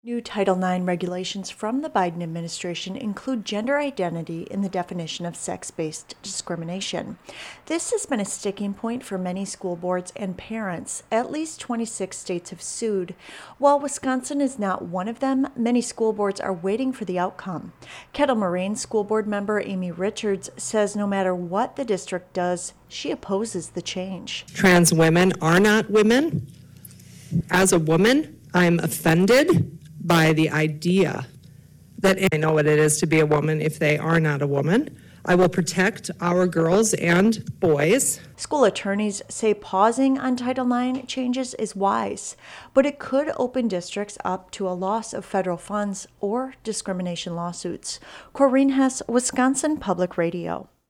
New Title IX regulations from the Biden administration include gender identity in the definition of sex-based discrimination. This has been a sticking point for many school boards and parents. At least 26 states have sued. While Wisconsin is not one of them, many school boards are waiting for the outcome. Kettle Moraine School Board member Amy Richards says no matter what the district does, she opposes the change. Trans women are not women. As a woman, I'm offended by the idea that I know what it is to be a woman if they are not a woman. I will protect our girls and boys. School attorneys say pausing on Title IX changes is wise, but it could open districts up to a loss of federal funds or discrimination lawsuits. Corinne Hess, Wisconsin Public Radio.